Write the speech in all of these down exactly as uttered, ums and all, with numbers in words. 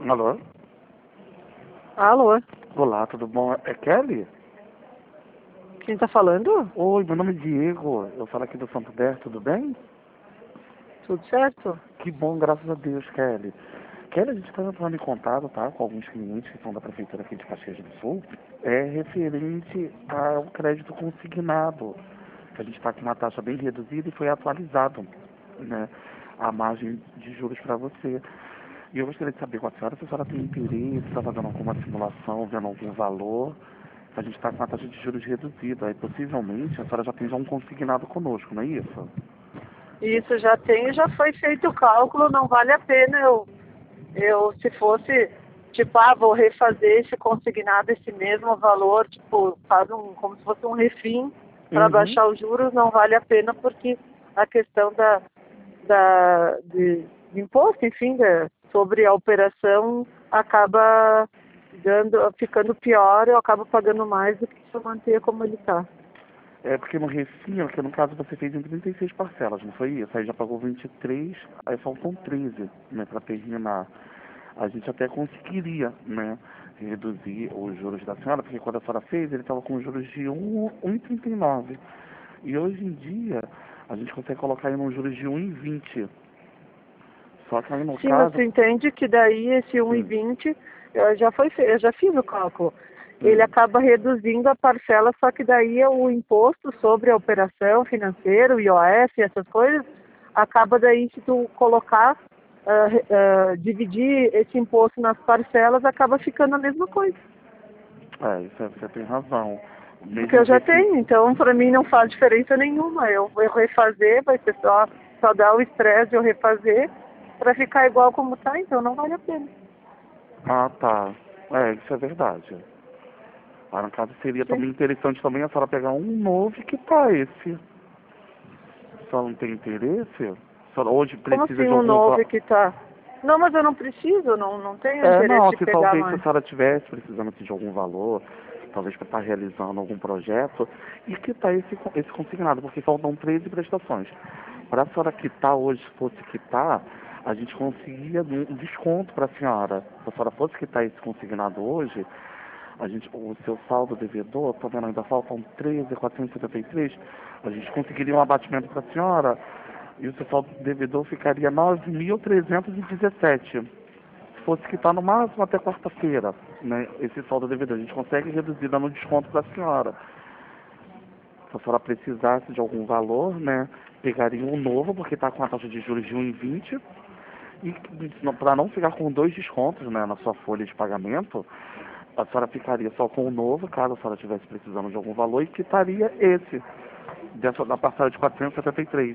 Alô? Alô? Olá, tudo bom? É Kelly? Quem tá falando? Oi, meu nome é Diego. Eu falo aqui do Santo Dé, tudo bem? Tudo certo? Que bom, graças a Deus, Kelly. Kelly, a gente está entrando em contato, tá, com alguns clientes que são da prefeitura aqui de Caxias do Sul, é referente ao crédito consignado, que a gente está com uma taxa bem reduzida e foi atualizado, né, a margem de juros para você. E eu gostaria de saber com a senhora se a senhora tem interesse, está fazendo alguma simulação, vendo algum valor. A gente está com uma taxa de juros reduzida, aí possivelmente a senhora já tem já um consignado conosco, não é isso? Isso já tem, já foi feito o cálculo, não vale a pena eu, eu se fosse, tipo, ah, vou refazer esse consignado, esse mesmo valor, tipo, faz um, como se fosse um refim para Uhum. baixar os juros, não vale a pena porque a questão da, da, de, de imposto, enfim, da, sobre a operação acaba dando, ficando pior, eu acabo pagando mais do que se eu manter como ele está. É porque no Refim, que no caso você fez em trinta e seis parcelas, não foi isso? Aí já pagou vinte e três, aí faltam treze, né, para terminar. A gente até conseguiria, né, reduzir os juros da senhora, porque quando a senhora fez, ele estava com juros de um vírgula trinta e nove. E hoje em dia, a gente consegue colocar aí nos juros de um vírgula vinte. Só que aí no Sim, mas caso... tu entende que daí esse um e Hum, vinte eu já foi fe- eu já fiz o cálculo. Ele hum. acaba reduzindo a parcela, só que daí é o imposto sobre a operação financeira, o I O F, essas coisas, acaba daí se tu colocar, ah, re- ah, dividir esse imposto nas parcelas, acaba ficando a mesma coisa. É, isso é, você tem razão. Porque Mesmo eu o já Refim... tenho, então para mim não faz diferença nenhuma. Eu vou refazer, vai ser só, só dar o estresse de eu refazer para ficar igual como tá, então não vale a pena. Ah, tá. É, isso é verdade. Ah, no caso seria Sim. também interessante também a senhora pegar um novo e quitar esse. A senhora não tem interesse? A senhora hoje Como precisa assim de um algum... va- novo que tá? Não, mas eu não preciso, não, não tenho É, interesse não, de se pegar talvez se a mais. senhora tivesse precisando assim, de algum valor, talvez para estar realizando algum projeto, e quitar esse, co- esse consignado, porque faltam treze prestações. Para a senhora quitar hoje, se fosse quitar, a gente conseguia um desconto para a senhora. Se a senhora fosse quitar esse consignado hoje, a gente, o seu saldo devedor, tá vendo, ainda faltam treze mil quatrocentos e setenta e três, a gente conseguiria um abatimento para a senhora e o seu saldo devedor ficaria nove mil trezentos e dezessete. Se fosse quitar no máximo até quarta-feira, né, esse saldo devedor, a gente consegue reduzir dando um desconto para a senhora. Se a senhora precisasse de algum valor, né, pegaria um novo, porque está com a taxa de juros de um vírgula vinte, e para não ficar com dois descontos, né, na sua folha de pagamento, a senhora ficaria só com o novo, caso a senhora estivesse precisando de algum valor, e quitaria esse, dessa, da parcela de quatrocentos e setenta e três.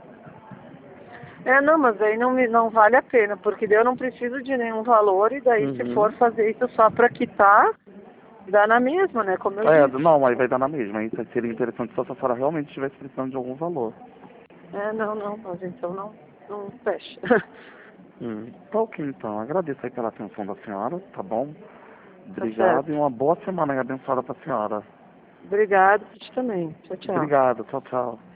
É, não, mas aí não, me, não vale a pena, porque daí eu não preciso de nenhum valor e daí se Uhum. for fazer isso só para quitar, dá na mesma, né, como eu É, disse. não, aí vai dar na mesma. Aí seria interessante só se a senhora realmente estivesse precisando de algum valor. É, não, não, mas então não, não fecha. Hum. Tá ok, então. Agradeço aí pela atenção da senhora, tá bom? Tá Obrigado e certo. uma boa semana aí abençoada pra senhora. Obrigado, pra ti também. Tchau, tchau. Obrigado, tchau, tchau.